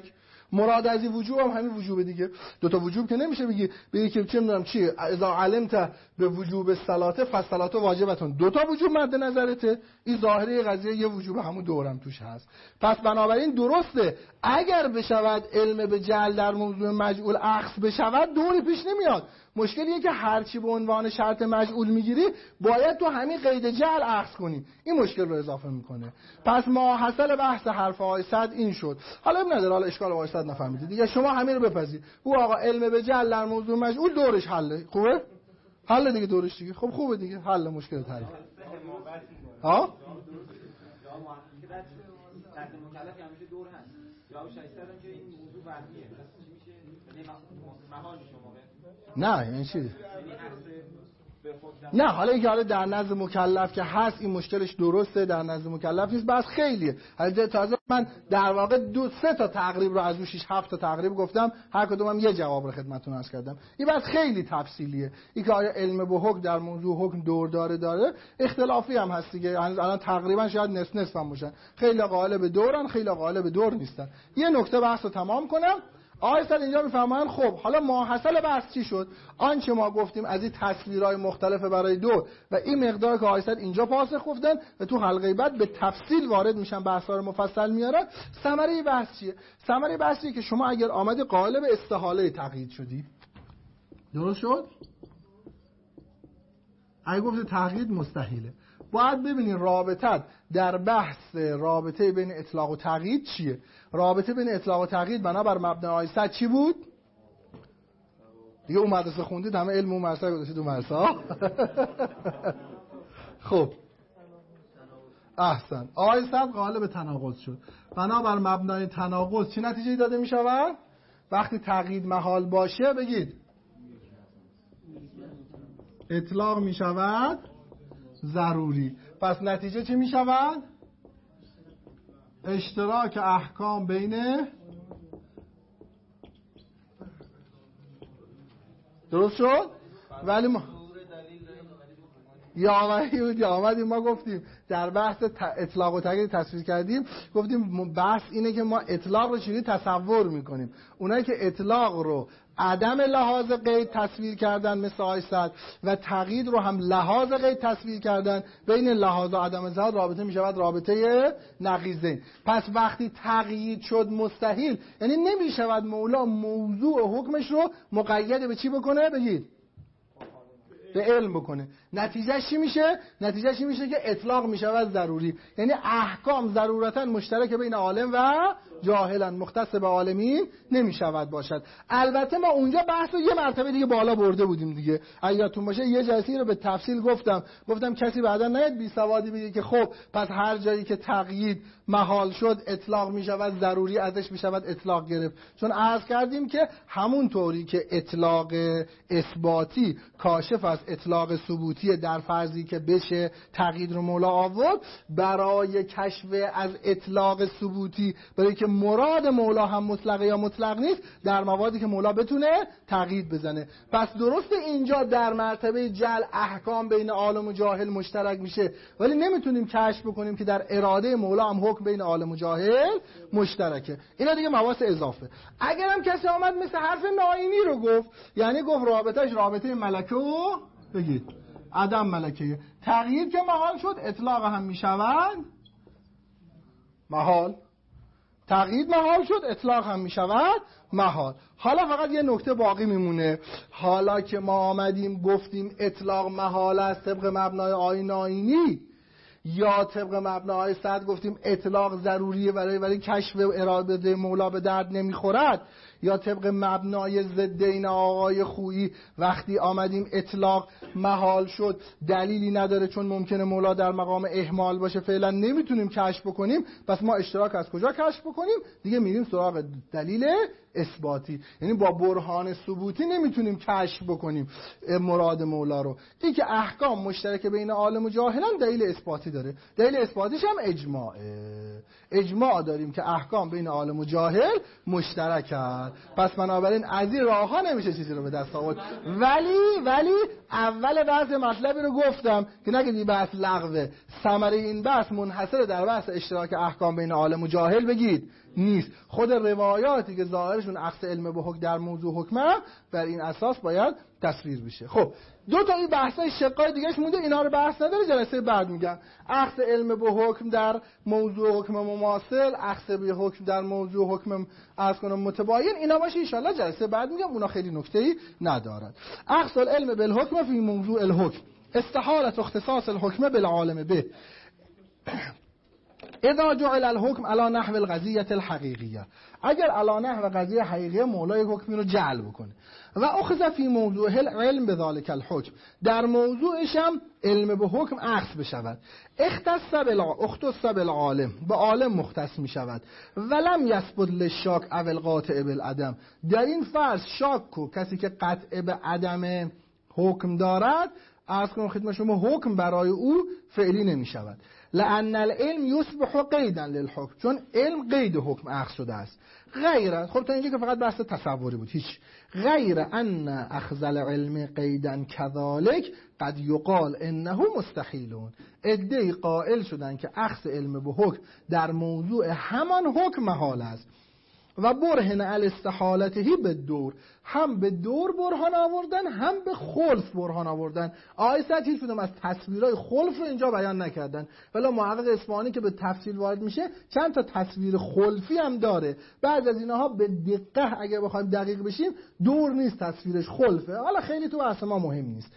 مراد از این وجوب هم همین وجوب دیگه. دو تا وجوب که نمیشه بگی که چه میدونم چی اذا علمت به وجوب الصلاه فالصلاه واجبتون، دو تا وجوب مد نظرته. این ظاهری قضیه یه وجوب همون دورم توش هست. پس بنابراین درسته اگر بشود علم به جهل در موضوع مجعول اخذ بشود دوری پیش نمیاد. مشکلیه که هرچی به عنوان شرط مجعول میگیری باید تو همین قید جهل اخذ کنی. این مشکل رو اضافه میکنه. پس ما حاصل بحث حرف آقای صد این شد. حالا نداره، حالا اشکال آقای صد نفهمیدید دیگه، شما همین رو بپذیر. او آقا علم به جهل در موضوع مجعول دورش حله. خوبه؟ حل دیگه دورش دیگه. خب خوبه دیگه، حل مشکل تعریف. ها؟ شرط مکلف همیشه دور هست. جواب شایسته که این موضوع وهمیه. میشه محال شما نه یعنی چی؟ نه حالا اینکه حالا در نزد مکلف که هست این مشکلش درسته، در نزد مکلف نیست، بس خیلیه. حالا تازه من در واقع 2-3 تا تقریب رو از اون 6-7 تا تقریب گفتم، هر کدومم یه جواب رو خدمتتون عرض کردم. این بس خیلی تفصیلیه. این که آیا علم به حکم در موضوع حکم دور داره اختلافی هم هست دیگه. الان تقریبا شاید نصف هم باشن. خیلی قائل به دورن، خیلی قائل به دور نیستن. یه نکته بحث رو تمام کنم. آیسان اینجا میفهمن خب حالا ماحصل بحث چی شد؟ آنچه ما گفتیم از این تصویرهای مختلف برای دور و این مقدار که آیسان اینجا پاسخ گفتن و تو حلقه بعد به تفصیل وارد میشن، بحثا رو مفصل میارن. ثمره بحث چیه؟ ثمره بحثی که شما اگر آمدی قائل به استحاله تقیید شدی، درست شد؟ اگه گفت تقیید مستحیله، باید ببینید رابطت در بحث رابطه بین اطلاق و تقیید چیه. رابطه بین اطلاق و تقیید بنابر مبنای صد چی بود؟ دیگه اون مدرسه خوندید، همه علم اون مدرسه گذاشتید اون مدرسه ها. خب احسن. آقای صد قائل به تناقض شد. بنابر مبنای تناقض چه نتیجه‌ای داده می شود؟ وقتی تقیید محال باشه بگید اطلاق می شود ضروری. پس نتیجه چی می شود؟ اشتراک احکام بین، درست شد؟ ولی ما یا آمدیم ما گفتیم در بحث اطلاق و تقیید تصویر کردیم، گفتیم بحث اینه که ما اطلاق رو چجوری تصور میکنیم. اونایی که اطلاق رو عدم لحاظ قید تصویر کردن مثل آقای صد و تقیید رو هم لحاظ قید تصویر کردن، بین لحاظ و عدم لحاظ رابطه می شود رابطه نقیضین. پس وقتی تقیید شد مستحیل، یعنی نمی شود مولا موضوع حکمش رو مقید به چی بکنه؟ بگید به علم بکنه. نتیجهش چی میشه؟ نتیجهش این میشه که اطلاق میشود ضروری، یعنی احکام ضرورتا مشترک بین عالم و جاهلن، مختص به عالمین نمیشود باشد. البته ما اونجا بحث رو یه مرتبه دیگه بالا برده بودیم دیگه، اگرتون باشه یه جلسه رو به تفصیل گفتم کسی بعدا نیاد بی سوادی بگه که خب پس هر جایی که تقیید محال شد اطلاق میشود ضروری، ازش میشود اطلاق گرفت. چون عرض کردیم که همون طوری که اطلاق اثباتی کاشف از اطلاق ثبوتی در فرضی که بشه تقیید رو مولا آورد، برای کشف از اطلاق ثبوتی برای که مراد مولا هم مطلقه یا مطلق نیست، در موادی که مولا بتونه تقیید بزنه. پس درست اینجا در مرتبه جعل احکام بین عالم و جاهل مشترک میشه، ولی نمیتونیم کشف بکنیم که در اراده مولا هم حکم بین عالم و جاهل مشترکه. اینا دیگه مواس اضافه. اگرم کسی آمد مثل حرف ناینی رو گفت، یعنی گفت رابطهش رابطه ملکه و بگید عدم ملکه، تغییر که محال شد اطلاق هم میشود محال، تقیید محال شد اطلاق هم میشود محال. حالا فقط یه نکته باقی میمونه. حالا که ما آمدیم گفتیم اطلاق محال است طبق مبنای آیین آیینی، یا طبق مبنای صد گفتیم اطلاق ضروریه ولی کشف اراده مولا به درد نمیخورد، یا طبق مبنای ضدین آقای خویی وقتی آمدیم اطلاق محال شد دلیلی نداره چون ممکنه مولا در مقام اهمال باشه فعلا نمیتونیم کشف بکنیم، پس ما اشتراک از کجا کشف بکنیم؟ دیگه میریم سراغ دلیل اثباتی، یعنی با برهان ثبوتی نمیتونیم کشف بکنیم مراد مولا رو. این که احکام مشترک بین عالم و جاهلن دلیل اثباتی داره، دلیل اثباتیش هم اجماعه. اجماع داریم که احکام بین عالم و جاهل مشترکن، پس بنابراین از این راه ها نمیشه چیزی رو به دست آورد. ولی اول بحث مطلبی رو گفتم که نگید این بحث لغوه، ثمره این بحث منحصر در بحث اشتراک احکام بین عالم و جاهل بگید نیست. خود روایاتی که ظاهرشون اخذ علم به حکم در موضوع حکمه بر این اساس باید تصویر بشه. خب دو تا این بحثای شقای دیگهش مونده، اینا رو بحث نداره، جلسه بعد میگم. اخذ علم به حکم در موضوع حکم مماثل، اخذ به حکم در موضوع حکم عرض کنم متباین، اینا باشه ان شاء الله جلسه بعد میگم، اونا خیلی نکته‌ای ندارد. اخذ العلم بالحکم فی موضوع الحکم، استحالة اختصاص الحکم بالعالم به اذا جعل الحکم على نحو القضیة الحقیقیه، اگر علی نحو قضیه حقیقیه مولای حکمی رو جعل بکنه. و اخذ فی موضوع العلم بذلك الحکم، در موضوعش هم علم به حکم اخذ بشود. اختص بالعالم، به عالم مختص می شود. ولم یثبت للشاک او القاطع بالعدم، در این فرض شاک کو کسی که قطع به عدم حکم دارد، عرض کنم خدمت شما، حکم برای او فعلی نمی شود. لأن العلم یصبح قیدا للحکم، چون علم قید حکم اخذ شده است. غیر، خب تا اینجا که فقط بحث تصوری بود، هیچ. غیر ان اخذ العلم قیدا کذالک قد یقال انه مستحیلون، ادعی قائل شدن که اخذ علم به حکم در موضوع همان حکم محال است. و برهن الاستحالته به دور، هم به دور برهان آوردن هم به خلف برهان آوردن. آیسد هیچ کدوم از تصویرهای خلف رو اینجا بیان نکردن، ولی محقق اصفهانی که به تفصیل وارد میشه چند تا تصویر خلفی هم داره. بعضی از اینها به دقت اگه بخوایم دقیق بشیم دور نیست، تصویرش خلفه. حالا خیلی تو بحث ما مهم نیست.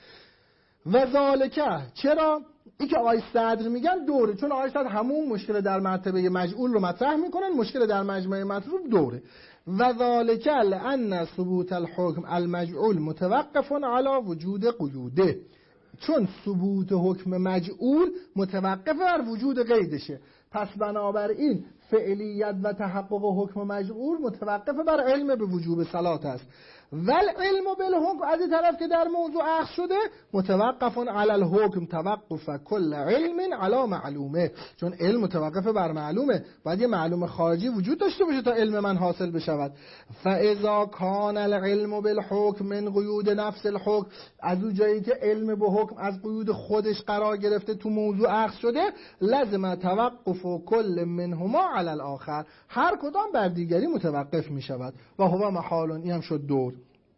و ذالکه، چرا این که آقای صدر میگن دوره؟ چون آقای صدر همون مشکل در مرتبه مجعول رو مطرح میکنن، مشکل در مجمع مطلوب دوره. و ذالک لأن ثبوت الحکم المجعول متوقف علی وجود قیوده، چون ثبوت حکم مجعول متوقف بر وجود قیدشه، پس بنابراین فعلیت و تحقق حکم مجعول متوقف بر علم به وجوب صلات است. والعلم بالحکم از این طرف که در موضوع اخذ شده متوقف علی الحکم توقف کل علم علی معلومه، چون علم متوقف بر معلومه، باید یه معلوم خارجی وجود داشته باشه تا علم من حاصل بشود. فاذا کان العلم بالحکم من قیود نفس الحکم، از اون جایی که علم به حکم از قیود خودش قرار گرفته تو موضوع اخذ شده، لازم توقف کل منهما علی الاخر، هر کدام بر دیگری متوقف می شود. و هو محال، این هم شد دور.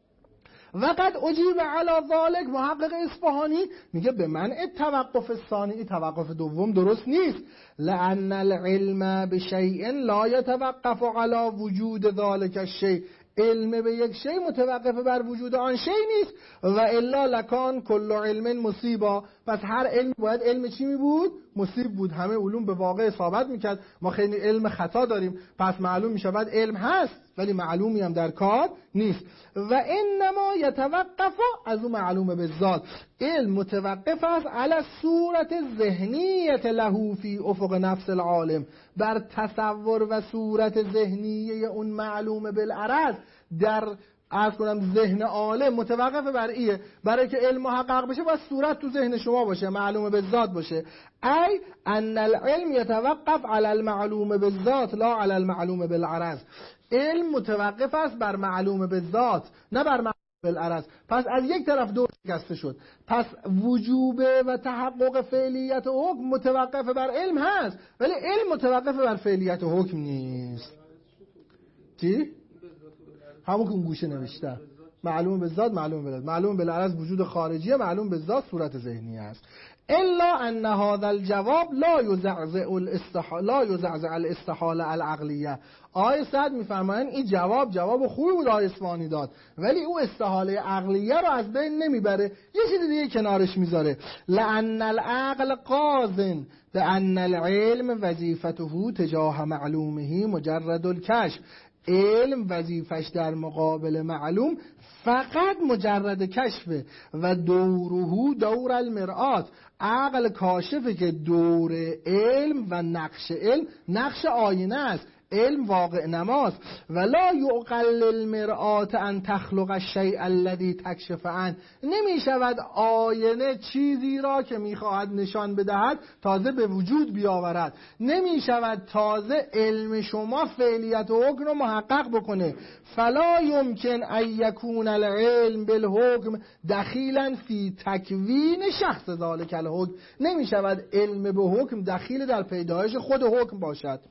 و قد اجیب علی ذالک، محقق اصفهانی میگه به منع توقف ثانی، توقف دوم درست نیست. لأن العلم بشیء لا یتوقف علی وجود ذالک الشیء، علم به یک شی متوقف بر وجود آن شی نیست. و الا لکان کل علم مصیبا، پس هر علم باید علم چی می بود؟ مصیب بود. همه علوم به واقع ثابت میکرد، ما خیلی علم خطا داریم، پس معلوم میشه بعد علم هست ولی معلومی هم در کار نیست. و انما یتوقف، از اون معلومه به ذات، علم متوقف است علی صورت ذهنیت له فی افق نفس العالم، بر تصور و صورت ذهنیه اون معلومه بالعرض در عرض کنم ذهن عالم متوقف بر ایه. برای که علم محقق بشه باید صورت تو ذهن شما باشه، معلومه به ذات باشه. ای ان العلم یتوقف علی المعلومه بالذات لا علی المعلومه بالعرض، علم متوقف است بر معلومه به ذات نه بر معلومه بالعرض. پس از یک طرف دور شکسته شد، پس وجوب و تحقق فعلیت حکم متوقف بر علم هست ولی علم متوقف بر فعلیت حکم نیست. چی؟ همون که اون گوشه نوشته، معلوم به ذات معلوم بالعرض، معلوم بالعرض وجود خارجیه، معلوم به ذات صورت ذهنی است. الا ان هذا الجواب لا يزعزع الاستحاله العقلیه. آیه صد میفرمایند این جواب خوبی بود آیه اصفهانی داد، ولی او استحاله عقلیه رو از بین نمیبره، یه چیز دیگه کنارش میذاره. لان العقل قاضٍ بان العلم وظیفته تجاه معلومه مجرد الکشف، علم وظیفش در مقابل معلوم فقط مجرد کشفه. و دوره دور المرآت، عقل کاشفه که دور علم و نقش علم نقش آینه است، علم واقع نماست. ولا یعقل المرآت ان تخلق الشیء الذی تکشف عنه، نمی شود آینه چیزی را که میخواهد نشان بدهد تازه به وجود بیاورد، نمی شود تازه علم شما فعلیت و حکم رو محقق بکنه. فلا یمکن ان یکون العلم بالحکم دخیلا فی تکوین شخص ذالک الحکم، نمی شود علم به حکم دخیل در پیدایش خود حکم باشد.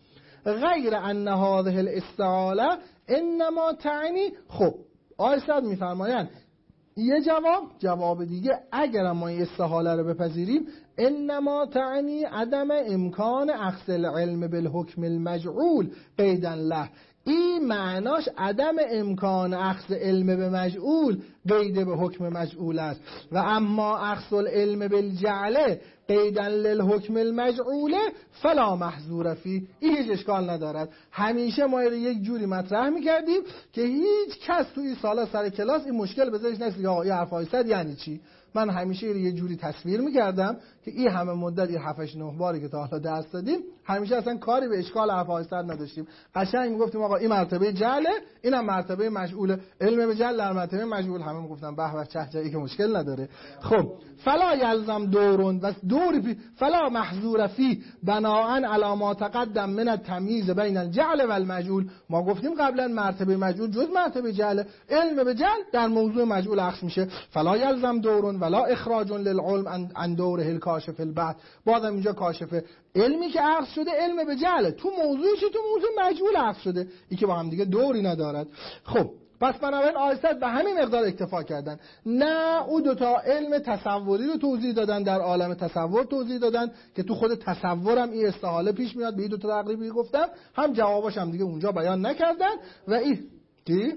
غیر ان هذه الاستعاله انما تعنی. خب آیساد میفرمایند یه جواب دیگه اگر ما این استحاله رو بپذیریم انما تعنی عدم امکان اخذ العلم بالحکم المجعول قیدا له، این معناش عدم امکان اخذ علم به مجعول قید به حکم مجعول است. و اما اخذ العلم بالجعل قیدا للحکم المجعول فلا محظور فی، این هیچ اشکال ندارد. همیشه ما یک جوری مطرح میکردیم که هیچ کس توی سالا سر کلاس این مشکل بذارش نست آقا این حرفای صد یعنی چی. من همیشه یه جوری تصویر میکردم که این همه مدت این 7-8-9 باری که تا حالا درس دادیم همیشه اصلا کاری به اشکال حرفای صد نداشتیم. قشنگ میگفتیم آقا این مرتبه جعله، اینم مرتبه مجعول، علم به جعل در مرتبه مجعول. همه میگفتن به به چه جایی که مشکل نداره. خب فلا یلزم دورون و دور فلا محظور فی بناء علی ما تقدم من التمییز بین الجعل و المجعول. ما گفتیم قبلا مرتبه مجعول جز مرتبه جعل، علم به جعل در موضوع مجعول اخذ میشه. فلا یلزم دورون ولا اخراج للعلم عن دوره الکاشف البحث. بازم اینجا کاشف علمی که اخذ شده علم به جعل، تو موضوعش تو موضوع مجعول اخذ شده، این که با هم دیگه دوری ندارد. خب پس بنابراین آیسد به همین مقدار اکتفا کردن، نه او دوتا علم تصوری رو توضیح دادن، در عالم تصور توضیح دادن که تو خود تصورم این استحاله پیش میاد، به این دوتا تقریبی گفتم، هم جواباش هم دیگه اونجا بیان نکردن. و این چی؟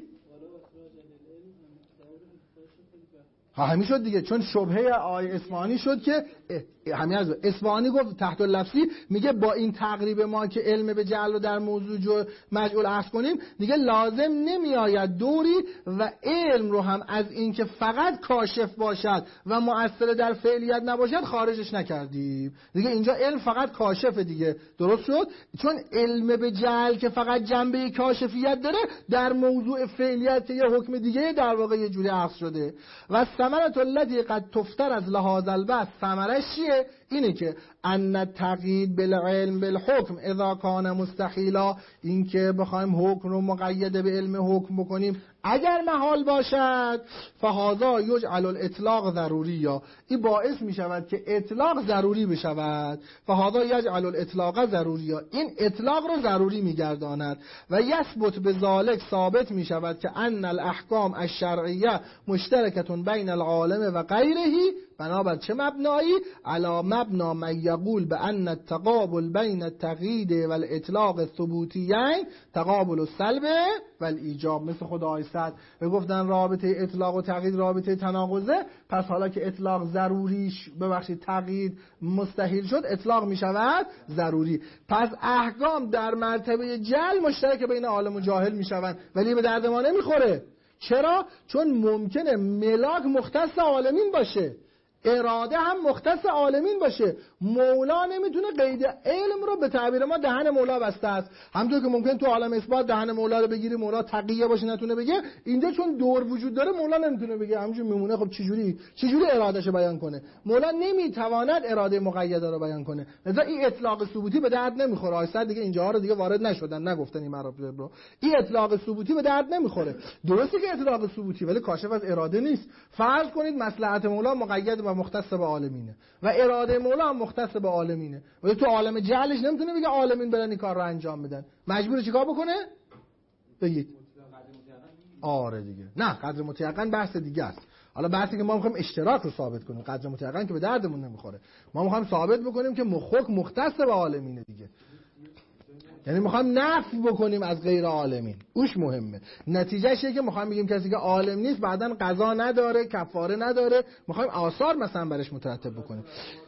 همین شد دیگه، چون شبهه آی اصفهانی شد که همین از اصفهانی گفت تحت اللفظی میگه با این تقریب ما که علم به جعل رو در موضوع مجعول اخذ کنیم دیگه لازم نمیآید دوری و علم رو هم از این که فقط کاشف باشد و مؤثر در فعلیت نباشد خارجش نکردیم دیگه. اینجا علم فقط کاشف دیگه، درست شد؟ چون علم به جعل که فقط جنبه کاشفیت داره در موضوع فعلیت یه حکم دیگه در واقع یه جوری اخذ شده. و ثمرة التي قد تفتر از لحاظ البحث، ثمرش چیه؟ اینه که ان تقیید بالعلم بالحکم اذا کان مستحیلا، این که بخوایم حکم رو مقید به علم حکم بکنیم اگر محال باشد، فهذا یجعل الاطلاق ضروری، یا این باعث می شود که اطلاق ضروری بشود. فهذا یجعل الاطلاق ضروری، یا این اطلاق رو ضروری می گرداند. و یثبت بذالک، ثابت می شود که ان الاحکام الشرعیه مشترکتون بین العالم و غیره، بنابر چه مبنایی؟ علی مبنا من یقول بان التقابل بین التقیید و الاطلاق الثبوتیین تقابل السلب و الایجاب. مثل خود آیسد گفتن رابطه اطلاق و تقیید رابطه تناقضه، پس حالا که اطلاق ضروریش تقیید مستحیل شد، اطلاق می شود ضروری. پس احکام در مرتبه جعل مشترک بین عالم و جاهل می شوند، ولی به درد ما نمیخوره. چرا؟ چون ممکنه ملاک مختص عالمین باشه، اراده هم مختص عالمین باشه. مولا نمیتونه قید علم رو به تعبیر ما دهن مولا بسته است. همونطور که ممکن تو عالم اثبات دهن مولا رو بگیری مولا تقیه باشه نتونه بگه، اینجا چون دور وجود داره مولا نمیتونه بگه، همونجوری میمونه. خب چجوری ارادهشو بیان کنه؟ مولا نمیتواند اراده مقیده رو بیان کنه. لذا این اطلاق ثبوتی به درد نمیخوره. آیسر دیگه اینجا رو دیگه وارد نشدن، نگفتن این مراتب رو. این اطلاق ثبوتی به درد نمیخوره. درسته که اطلاق ثبوتی ولی کاشف از اراده نیست. فرض کنید مصلحت مولا مقید و مختص به عالمینه و اراده مولا هم مختص به عالمینه، ولی تو عالم جعلش نمیتونه بگه عالمین برن این کار رو انجام بدن. مجبور چیکار بکنه؟ بگید. آره دیگه. نه، قدر متیقن بحث دیگه است. حالا بحثی که ما میخوایم اشتراک رو ثابت کنیم، قدر متیقن که به دردمون نمیخوره. ما میخوایم ثابت بکنیم که مخک مختص به عالمینه دیگه. یعنی میخوایم نفی بکنیم از غیر عالمین. اوش مهمه. نتیجهش اینه که میخوایم بگیم کسی که عالم نیست بعداً قضا نداره، کفاره نداره، میخوایم آثار مثلا برش مترتب بکنیم.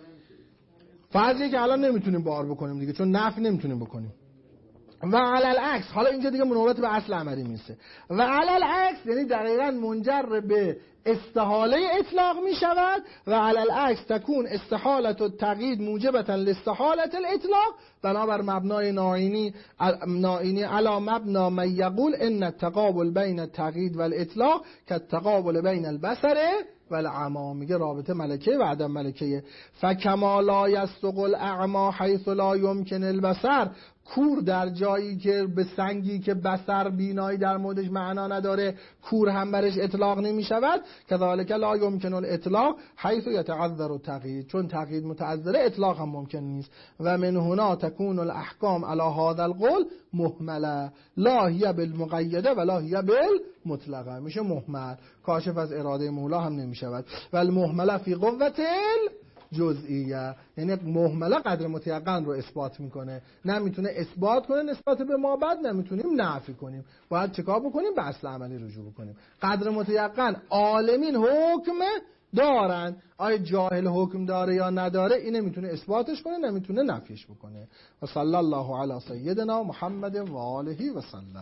فرضیه که الان نمیتونیم بار بکنیم دیگه، چون نفی نمیتونیم بکنیم. و علل عکس، حالا اینجا دیگه منوبت به اصل عملی میرسه. و علل عکس یعنی دقیقاً منجر به استحاله اطلاق می شود. و علل عکس تکون استحالت التقیید موجبتا لاستحالت الاطلاق، بنابر مبنای نائینی علی مبنا من یقول ان التقابل بین التقیید و الاطلاق كالتقابل بین البصر و العما. میگه رابطه ملکه و عدم ملکه. فکما لا یستقل اعما حیث لا یمکن البصر کور در جایی که به سنگی که بصر بینایی در موردش معنا نداره کور هم برش اطلاق نمی شود. کذالک لا یمکن الاطلاق حیث یتعذر التقیید، چون تقیید متعذره اطلاق هم ممکن نیست. و من هنا تکون الاحکام علی هذا القول مهمله لا هی بالمقیده و لا هی بالمطلقه، میشه مهمل، کاشف از اراده مولا هم نمی شود. و المهمله فی قوة جزئیه، یعنی مهمله قدر متیقن رو اثبات میکنه، نمیتونه اثبات کنه نسبت به ما بعد، نمیتونیم نفی کنیم، باید چیکار بکنیم؟ به اصل عملی رجوع کنیم. قدر متیقن عالمین حکم دارن، آیا جاهل حکم داره یا نداره اینه میتونه اثباتش کنه، نمیتونه نفیش بکنه. و صلی الله علی سیدنا محمد و آله و سلم.